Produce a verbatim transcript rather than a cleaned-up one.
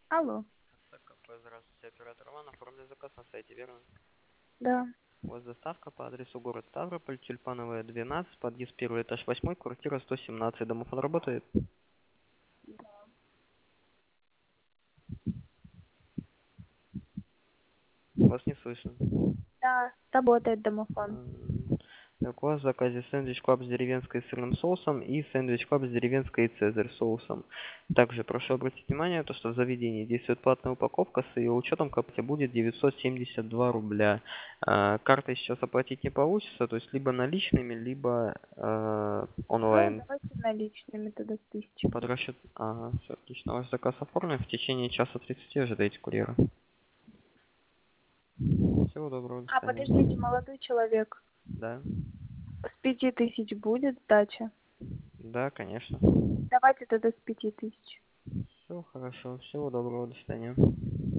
Алло. Так, кафе, здравствуйте, оператор Иван, оформлен заказ на сайте, верно? Да. У вас доставка по адресу город Ставрополь, Тюльпановая, двенадцать, подъезд первый этаж восьмой, квартира сто семнадцать. Домофон работает? Вас не слышно. Да, работает домофон. М, Так, у вас в заказе сэндвич клаб с деревенской и сырным соусом и сэндвич клаб с деревенской и цезарь соусом. Также прошу обратить внимание, то, что в заведении действует платная упаковка, с ее учетом к оплате будет девятьсот семьдесят два рубля. А, картой сейчас оплатить не получится, то есть либо наличными, либо э, Ну, онлайн. давайте наличными тогда с тысячи. Под расчет... Ага, все отлично. Ваш заказ оформлен. В течение часа тридцати ожидайте курьера. Всего доброго, до А, свидания. подождите, молодой человек. Да, С пяти тысяч будет сдача? да, конечно. Давайте тогда с пяти тысяч. Все хорошо. Всего доброго, до свидания.